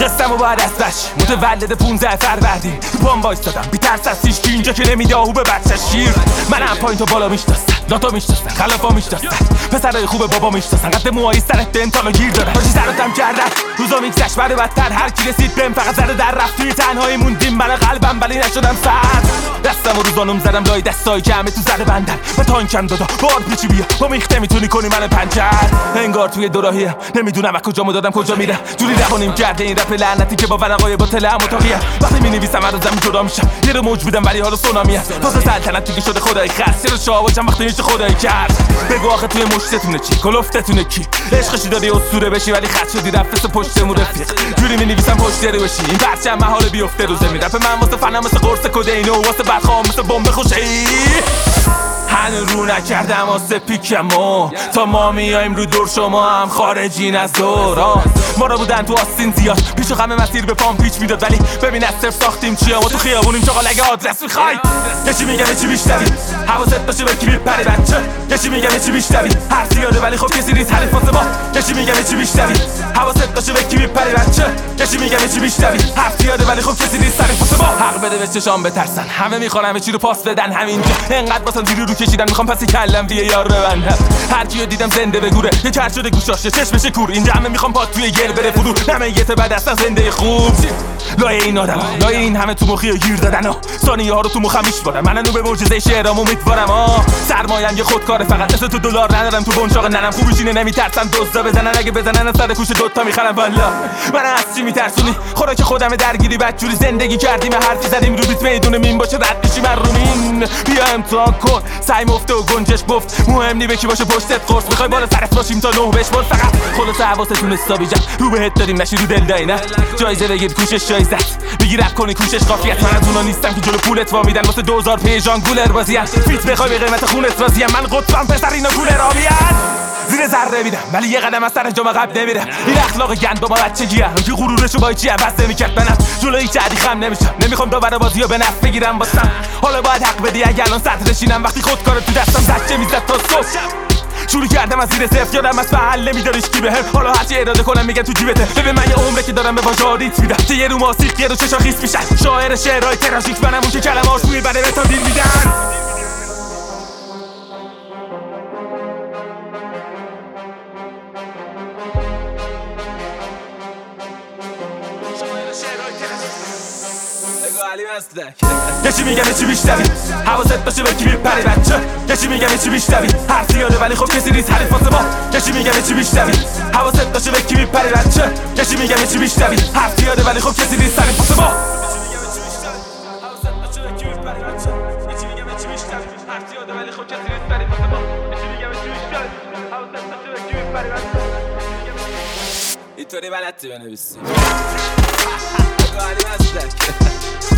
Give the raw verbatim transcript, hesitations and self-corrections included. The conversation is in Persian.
قسم و باید از بش متولد پونزده فروردین تو پام وایستادم بی ترس از هیچ کی اینجا که نمیده آهو به بچه شیر. منم پایین تا بالا میشناسن، ناتو میشناسن، خلافا میشناسن، پسرای خوب بابا میشناسن، قد موهای سرت دنتالو گیر دارن. حاجی سراتم کردن روزا میگذشت بده بدتر، هر کی رسید بهم فقط زده در رفت. توی تنهایی موندیم من قلبم ولی نشدم سرد. دستم و روزانم زدم لای دستای جمعه تو زده بندن و تانکم دادا بار پیچی بیا با میخته میتونی کنی من پنچر. انگار توی دوراهیم نمیدونم از کجامو دادم کجا میرم، جوری روانیم کرده این رپ لعنتی که با ورقای باطل هم متاقیه. وقتی مینویسم از زمین جدا میشم، یه رو موج بودم ولی حالا سونامیه. واسه سلطنت دیگه شده خدای خاص، چرا شاه باشم وقتی میشه خدای کرد. بگو آخه توی مشتتونه چی، کلفتتونه کی، عشقشی داری اسطوره بشی ولی خط شدی رفت پشتمون رفیق. جوری مینویسم پشت رو بشی این پرچم محال بیفته رو زمین. رپ من واسه فنم مثل قرص کدین و واسه برخام مثل بمب خوشی. هنو رو نکردم واسه پیکمو تا ما میایم رو دور شما هم خارجین از دورا. ما را بودن تو آستین زیاد پیش و خمه مسیر به پام پیچ میداد، ولی ببین از صرف ساختیم چیا. ما تو خیابونیم چاقال اگه آدرس میخوای. یکی میگم یکی بیشتری حواست باشه به کی میپری بچه. یکی میگم یکی بیشتری هر زیاده ولی خب کسی نیست حریف واسه ما. یکی میگم یکی بیشتری حواست باشه به کی میپری بچه. یکی میگم یکی بیشتری هر زیاده ولی خب کسی نیست حریف واسه ما. حق بده به چشام بترسن، همه میخوان همه چی رو پاس بدن. همینجا انقدر واسه زیرو رو کشیدن میخوام پس کلم بیه یار ببندم. هر کیو دیدم زنده بگوره یه کر شده گوشاشه چشمش کور. اینجا همه میخوام پات توی گل بره فرو، نمیت بعد اصلا زنده خوب. لای این آدم لای این همه تو مخی گیر دادن ها، ثانیه ها رو تو مخم میشوارم. منو به معجزه شعرام امیدوارم ها. سرمایم یه خودکار فقط مثل تو دلار ندارم تو بنچاق ننم. خوبیشینه نمیترسم دزدا بزنن، اگه بزنن از سر کوش دوتا میخرم. والا من از چی میترسونی؟ خوراک خودم درگیری بدجوری زندگی کردیم، حرفی زدیم رو بیت میدونه مین باشه رد میشی من رو مین. بیا امتحان کن سعی مفته و گنجش بفت، مهم نی به کی باشه پشتت قرص. میخوای بالا سرت باشیم تا نه بشمر فقط خلاص حواستون حسابی جمع رو بهت داریم نشی رو دل دای نه. جایزه بگیر کوشش جایزت بگی رپ کنی کوشش قافیت. من از اونا نیستم که جلو پولت وا میدن واسه دوزار پیجان گولر بازیم. فیت بخوای به قیمت خونت راضیم، من قطبم پسر اینا گولر آبیان. زیر ذره میدم ولی یه قدم از سر جام قبل نمیرم. این اخلاق گند با بچگیه که غرورشو با چی عوض نمیکرد. منم جلوی چدی خم نمیشم، نمیخوام داور بازیو به نفع بگیرم واسم. حالا باید حق بدی اگه الان صدرشینم وقتی خودکار تو دستم زچه میزد تا صبح. شروع کردم از زیر صفر یادم از فعل نمیداریش کی بهم. حالا هرچی اراده کنم میگن تو جیبته. ببین من یه عمره که دارم به واژاریت میدم که یه رو ماسیق یه رو چشا خیس میشن. شاعر شعرهای تراژیک منم اون که کلمه‌اش روی بره بتا دین میدن. یکی میگم یکی بیشتری حواست باشه به کی میپری بچه. یکی میگم یکی بیشتری هر زیاده ولی خب کسی نیست حریف واسه ما. یکی میگم یکی بیشتری حواست باشه به کی میپری بچه. یکی میگم یکی بیشتری هر زیاده ولی خب کسی نیست حریف واسه ما. اینطوری بلدی بنویسی.